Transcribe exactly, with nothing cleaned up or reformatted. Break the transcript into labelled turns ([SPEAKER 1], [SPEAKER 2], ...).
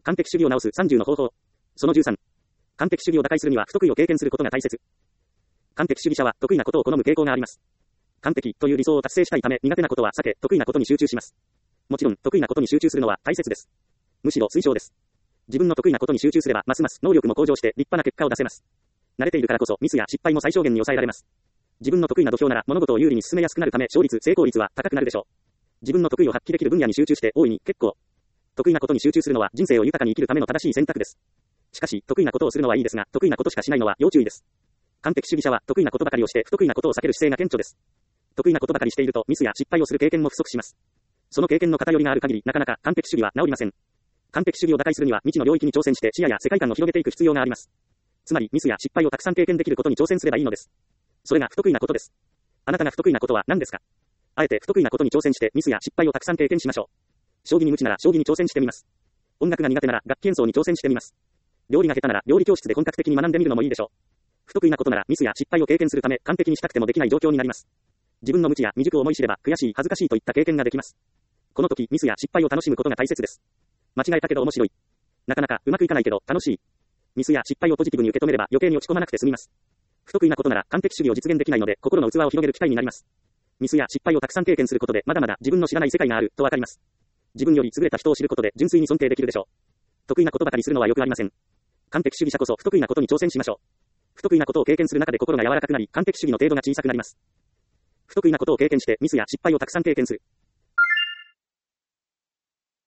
[SPEAKER 1] 完璧主義を直すさんじゅうの方法。そのじゅうさん。完璧主義を打開するには不得意を経験することが大切。完璧主義者は得意なことを好む傾向があります。完璧という理想を達成したいため苦手なことは避け得意なことに集中します。もちろん得意なことに集中するのは大切です。むしろ推奨です。自分の得意なことに集中すればますます能力も向上して立派な結果を出せます。慣れているからこそミスや失敗も最小限に抑えられます。自分の得意な土俵なら物事を有利に進めやすくなるため勝率成功率は高くなるでしょう。自分の得意を発揮できる分野に集中して大いに結構。得意なことに集中するのは人生を豊かに生きるための正しい選択です。しかし得意なことをするのはいいですが得意なことしかしないのは要注意です。完璧主義者は得意なことばかりをして不得意なことを避ける姿勢が顕著です。得意なことばかりしているとミスや失敗をする経験も不足します。その経験の偏りがある限りなかなか完璧主義は治りません。完璧主義を打開するには未知の領域に挑戦して視野や世界観を広げていく必要があります。つまりミスや失敗をたくさん経験できることに挑戦すればいいのです。それが不得意なことです。あなたが不得意なことは何ですか？あえて不得意なことに挑戦してミスや失敗をたくさん経験しましょう。将棋に無知なら将棋に挑戦してみます。音楽が苦手なら楽器演奏に挑戦してみます。料理が下手なら料理教室で本格的に学んでみるのもいいでしょう。不得意なことならミスや失敗を経験するため完璧にしたくてもできない状況になります。自分の無知や未熟を思い知れば悔しい恥ずかしいといった経験ができます。この時ミスや失敗を楽しむことが大切です。間違えたけど面白い。なかなかうまくいかないけど楽しい。ミスや失敗をポジティブに受け止めれば余計に落ち込まなくて済みます。不得意なことなら完璧主義を実現できないので心の器を広げる機会になります。ミスや失敗をたくさん経験することでまだまだ自分の知らない世界があるとわかります。自分より優れた人を知ることで純粋に尊敬できるでしょう。得意なことばかりするのはよくありません。完璧主義者こそ不得意なことに挑戦しましょう。不得意なことを経験する中で心が柔らかくなり完璧主義の程度が小さくなります。不得意なことを経験してミスや失敗をたくさん経験する。